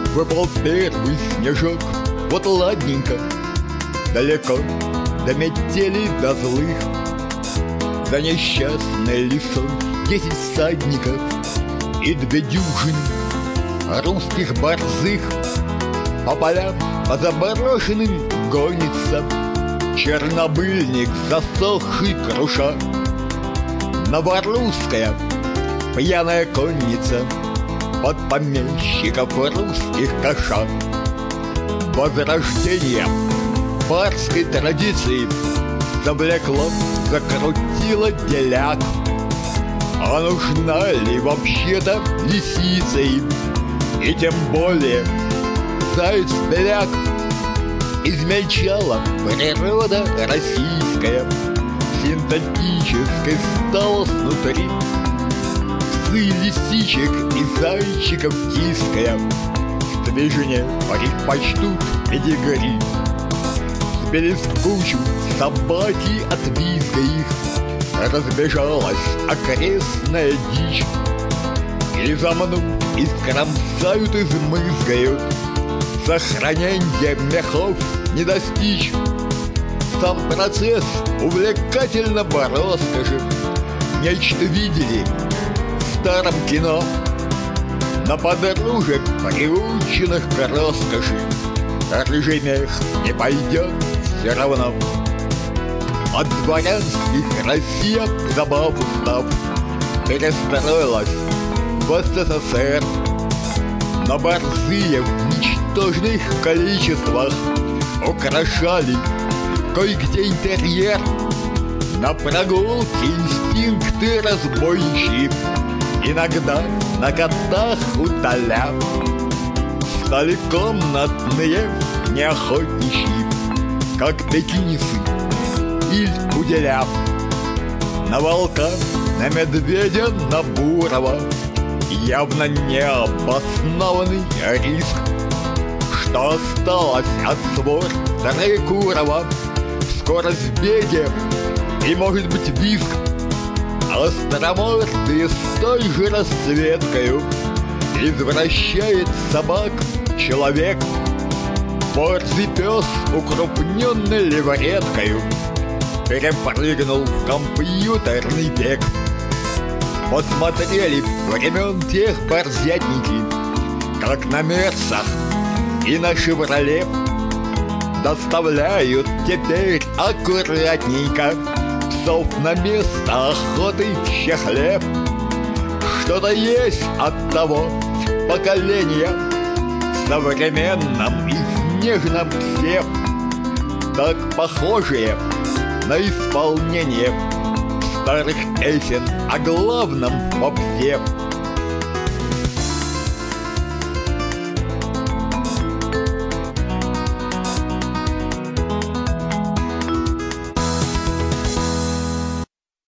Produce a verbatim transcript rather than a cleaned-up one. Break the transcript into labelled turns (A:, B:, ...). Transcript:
A: Выпал первый снежок, вот ладненько, далеко до метели, до злых. За несчастной лесой десять всадников и две дюжины русских борзых. По полям, по заброшенным гонится чернобыльник, засохший круша. Новорусская пьяная конница под помещиков русских коша. Возрождение барской традиции завлекло, закрутило деляк. А нужна ли вообще-то лисица им? И тем более заяц-беляк. Измельчала природа российская, синтетической стала снутри. Псы лисичек и зайчиков тиская в свежине предпочтут педигри. Сбились в кучу собаки от визга их, разбежалась окрестная дичь. И замнут, и скромсают, измызгают, сохраненья мехов не достичь. Сам процесс увлекательно по роскоши. Нечто видели в старом кино, на подружек, приученных к роскоши, рыжий мех не пойдет все равно. От дворянских Россия, забав устав, перестроилась в СССР. Но борзые в ничтожных количествах украшали кое-где интерьер. На прогулке инстинкты разбойничьи иногда на котах утоля. Стали комнатные неохотничьи, как пекинесы или пуделя. На волка, на медведя, на бурого явно необоснованный риск. Что осталось от свор Троекурова? Скорость в беге и, может быть, визг. Остромордые с той же расцветкою извращает собак человек. Борзый пес, укрупненный левореткою, перепрыгнул в компьютерный век. Посмотрели времен тех борзятники, как на Мерсах и на Шевроле доставляют теперь аккуратненько псов на место охоты в Чехле. Что-то есть от того поколения в современном и снежном псе, так похожее на исполнение старых песен о главном попсе.